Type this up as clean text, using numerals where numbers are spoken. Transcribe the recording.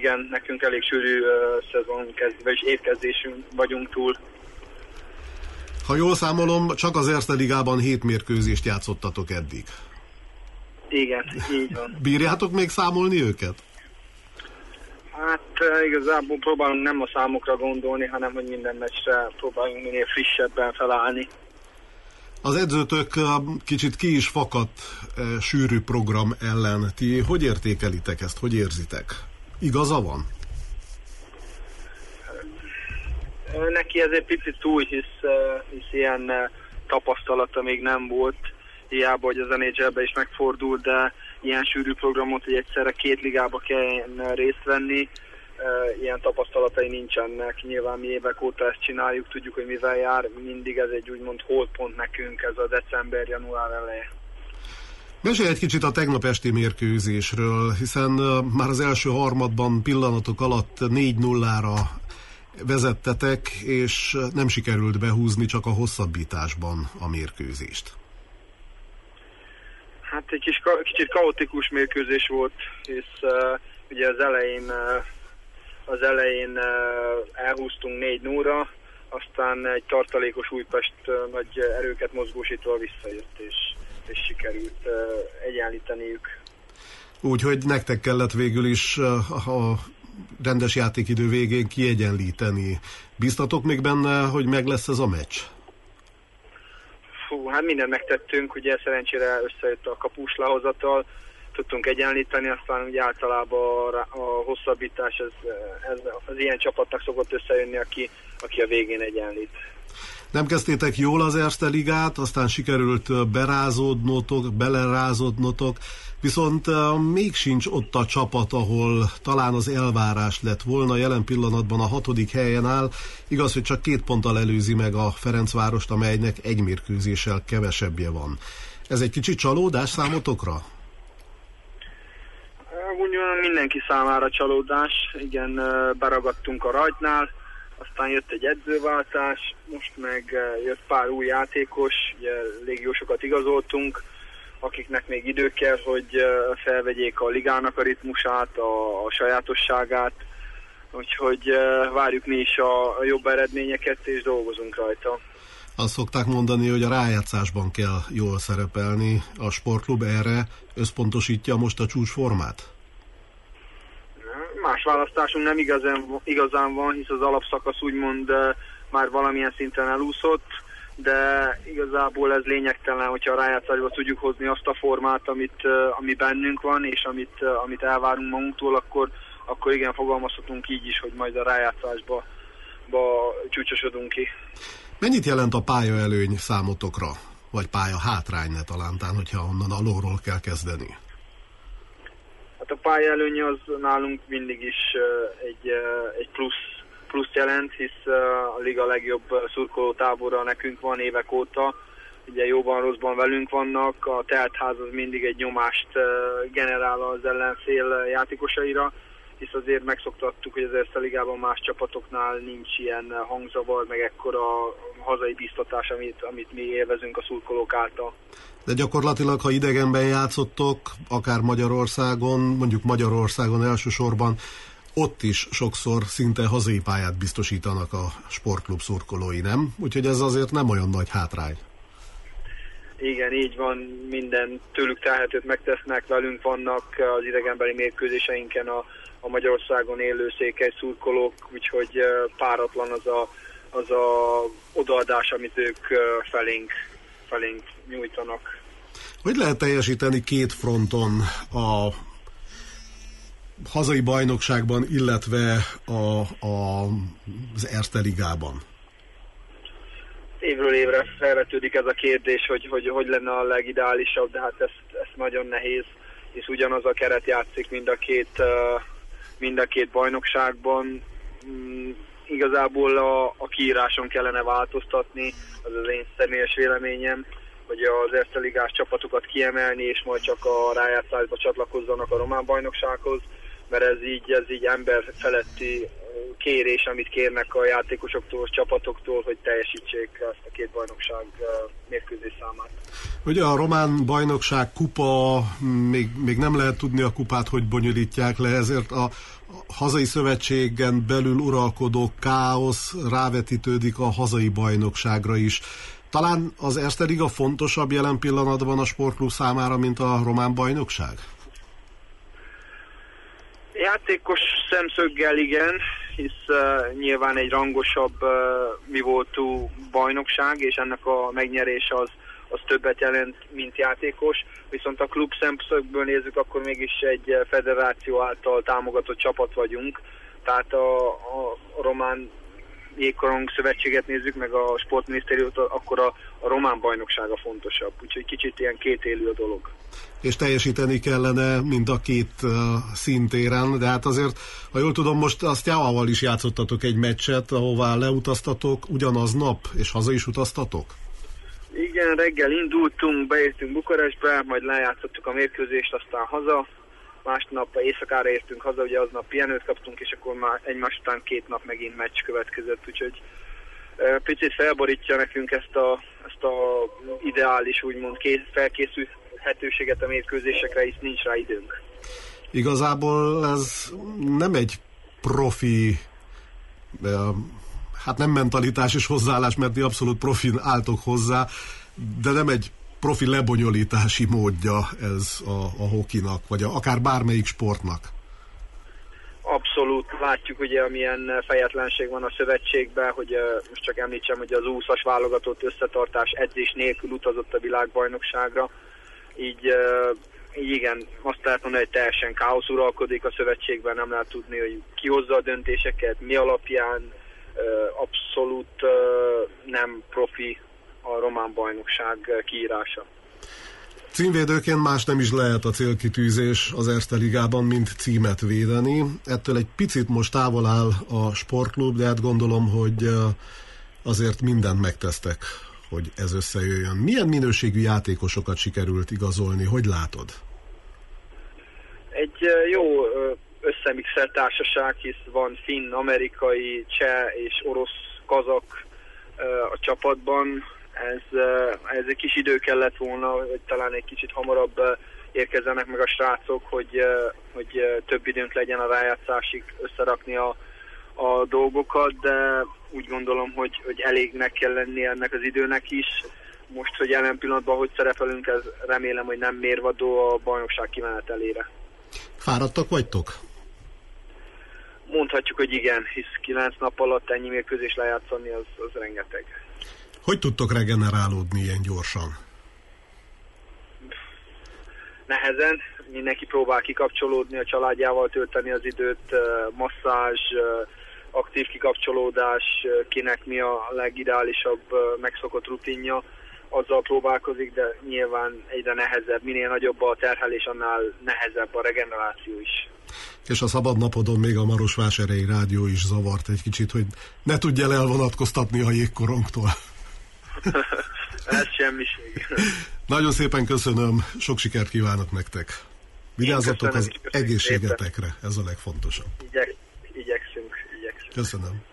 igen, nekünk elég sűrű vagyis évkezdésünk vagyunk túl. Ha jól számolom, csak az Erste Ligában 7 mérkőzést játszottatok eddig. Igen, így van. Bírjátok még számolni őket? Hát igazából próbálunk nem a számokra gondolni, hanem hogy minden meccsre próbálunk minél frissebben felállni. Az edzőtök kicsit ki is fakadt sűrű program ellen. Ti hogy értékelitek ezt? Hogy érzitek? Igaza van? Neki ez egy picit túl, hisz ilyen tapasztalata még nem volt. Hiába, hogy az NHL-be is megfordult, de ilyen sűrű programot, hogy egyszerre 2 ligába kell részt venni, ilyen tapasztalatai nincsenek. Nyilván mi évek óta ezt csináljuk, tudjuk, hogy mivel jár, mindig ez egy úgymond holdpont nekünk, ez a december-január eleje. Mesélj egy kicsit a tegnap esti mérkőzésről, hiszen már az első harmadban pillanatok alatt 4-0-ra vezettetek, és nem sikerült behúzni, csak a hosszabbításban a mérkőzést. Hát egy kicsit kaotikus mérkőzés volt, hisz ugye az elején elhúztunk 4-0-ra, aztán egy tartalékos Újpest nagy erőket mozgósítva visszajött, és sikerült egyenlíteniük. Úgyhogy nektek kellett végül is a rendes játékidő végén kiegyenlíteni. Bíztatok még benne, hogy meg lesz ez a meccs? Hát mindent megtettünk, ugye szerencsére összejött a kapus lehozatal, tudtunk egyenlíteni, aztán ugye általában a hosszabbítás az ilyen csapatnak szokott összejönni, aki a végén egyenlít. Nem kezdtétek jól az Erste Ligát, aztán sikerült belerázódnotok, viszont még sincs ott a csapat, ahol talán az elvárás lett volna. Jelen pillanatban a 6. helyen áll. Igaz, hogy csak 2 ponttal előzi meg a Ferencvárost, amelynek 1 mérkőzéssel kevesebbje van. Ez egy kicsit csalódás számotokra? Úgy mindenki számára csalódás. Igen, beragadtunk a rajtnál, aztán jött egy edzőváltás, most meg jött pár új játékos, ugye légiósokat igazoltunk, akiknek még idő kell, hogy felvegyék a ligának a ritmusát, a sajátosságát, úgyhogy várjuk mi is a jobb eredményeket, és dolgozunk rajta. Azt szokták mondani, hogy a rájátszásban kell jól szerepelni. A sportklub erre összpontosítja most a csúcsformát? Más választásunk nem igazán van, hisz az alapszakasz úgymond már valamilyen szinten elúszott, de igazából ez lényegtelen, hogyha a rájátszásba tudjuk hozni azt a formát, ami bennünk van, és amit elvárunk magunktól, akkor igen, fogalmazhatunk így is, hogy majd a rájátszásba csúcsosodunk ki. Mennyit jelent a pályaelőny számotokra? Vagy pálya hátrány ne talántán, hogyha onnan alulról kell kezdeni? Hát a pályaelőny az nálunk mindig is egy plusz jelent, hisz a liga legjobb szurkolótábora nekünk van évek óta. Ugye jóban, rosszban velünk vannak, a teltház az mindig egy nyomást generál az ellenfél játékosaira, hisz azért megszoktattuk, hogy az Erste Ligában más csapatoknál nincs ilyen hangzavar, meg ekkora hazai bíztatás, amit mi élvezünk a szurkolók által. De gyakorlatilag, ha idegenben játszottok, akár Magyarországon, mondjuk Magyarországon elsősorban, ott is sokszor szinte hazai pályát biztosítanak a sportklub szurkolói, nem? Úgyhogy ez azért nem olyan nagy hátrány. Igen, így van, minden tőlük telhetőt megtesznek, velünk vannak az idegenbeli mérkőzéseinken a Magyarországon élő székely szurkolók, úgyhogy páratlan az a odaadás, amit ők felénk nyújtanak. Hogy lehet teljesíteni 2 fronton, a hazai bajnokságban, illetve az Erste Ligában? Évről évre felvetődik ez a kérdés, hogy lenne a legideálisabb, de hát ez nagyon nehéz, hisz ugyanaz a keret játszik mind a két bajnokságban. Igazából a kiíráson kellene változtatni, az az én személyes véleményem, hogy az Erste Ligás csapatokat kiemelni, és majd csak a rájátszásba csatlakozzanak a román bajnoksághoz, mert ez így ember feletti kérés, amit kérnek a játékosoktól, a csapatoktól, hogy teljesítsék ezt a két bajnokság mérkőzés számát. Ugye a román bajnokság kupa, még nem lehet tudni a kupát, hogy bonyolítják le, ezért a hazai szövetségen belül uralkodó káosz rávetítődik a hazai bajnokságra is. Talán az Erste Liga fontosabb jelen pillanatban a sportklub számára, mint a román bajnokság? Játékos szemszöggel igen, hisz nyilván egy rangosabb mi voltú bajnokság, és ennek a megnyerés az többet jelent, mint játékos. Viszont a klub szemszögből nézzük, akkor mégis egy federáció által támogatott csapat vagyunk. Tehát a román jégkorong szövetséget nézzük, meg a sportminisztériumot, akkor a román bajnoksága fontosabb. Úgyhogy kicsit ilyen kétélű a dolog. És teljesíteni kellene mind a két szintéren, de hát azért, ha jól tudom, most a Steaua-val is játszottatok egy meccset, ahová leutaztatok ugyanaz nap, és haza is utaztatok? Igen, reggel indultunk, beértünk Bukarestbe, majd lejátszottuk a mérkőzést, aztán haza. Másnap éjszakára értünk haza, ugye aznap pihenőt kaptunk, és akkor már egymás után 2 nap megint meccs következett, úgyhogy picit felborítja nekünk ezt a ideális, úgymond felkészülhetőséget a mérkőzésekre, hisz nincs rá időnk. Igazából ez nem egy profi, hát nem mentalitás és hozzáállás, mert ti abszolút profin álltok hozzá, de nem egy profi lebonyolítási módja ez a hokinak, vagy akár bármelyik sportnak. Abszolút. Látjuk ugye, amilyen fejetlenség van a szövetségben, hogy most csak említsem, hogy az 20-as válogatott összetartás edzés nélkül utazott a világbajnokságra. Így igen, azt lehet mondani, hogy teljesen káosz uralkodik a szövetségben, nem lehet tudni, hogy ki hozza a döntéseket, mi alapján, abszolút nem profi a román bajnokság kiírása. Címvédőként más nem is lehet a célkitűzés az Erste Ligában, mint címet védeni. Ettől egy picit most távol áll a sportklub, de hát gondolom, hogy azért mindent megtesztek, hogy ez összejöjjön. Milyen minőségű játékosokat sikerült igazolni? Hogy látod? Egy jó összemixelt társaság, hisz van finn, amerikai, cseh és orosz, kazak a csapatban. Ez egy kis idő kellett volna, hogy talán egy kicsit hamarabb érkezzenek meg a srácok, hogy több időnk legyen a rájátszásig összerakni a dolgokat, de úgy gondolom, hogy elégnek kell lenni ennek az időnek is. Most, hogy jelen pillanatban hogy szerepelünk, ez remélem, hogy nem mérvadó a bajnokság kimenetelére. Fáradtak vagytok? Mondhatjuk, hogy igen, hisz 9 nap alatt ennyi mérkőzés lejátszani, az rengeteg. Hogy tudtok regenerálódni ilyen gyorsan? Nehezen. Mindenki próbál kikapcsolódni, a családjával tölteni az időt, masszázs, aktív kikapcsolódás, kinek mi a legideálisabb megszokott rutinja, azzal próbálkozik, de nyilván egyre nehezebb. Minél nagyobb a terhelés, annál nehezebb a regeneráció is. És a szabad napodon még a Marosvásárhelyi Rádió is zavart egy kicsit, hogy ne tudja elvonatkoztatni a jégkorongtól. Ez semmiség. Nagyon szépen köszönöm, sok sikert kívánok nektek. Vigyázzatok az egészségetekre, ez a legfontosabb. Igyekszünk. Köszönöm.